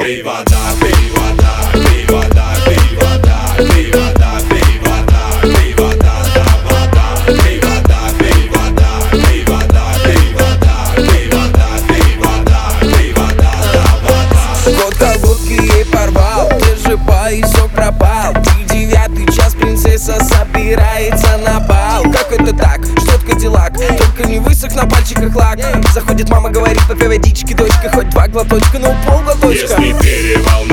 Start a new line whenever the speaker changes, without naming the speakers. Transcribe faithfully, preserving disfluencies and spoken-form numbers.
Пей вода, пей вода, пей вода, пей вода, пей вода, пей вода, пей вода, да вода, пей вода, пей вода, пей вода, пей вода, пей вода, пей вода, пей вода, да вода.
Кот колготки ей порвал, где же поясок пропал? Девятый час, принцесса собирается на бал. Как это так? Что-то Кадиллак, только не высох на пальчиках лак. Заходит мама, говорит, попей водички, дочка, хоть два глоточка, но полглоточка.
Если перевал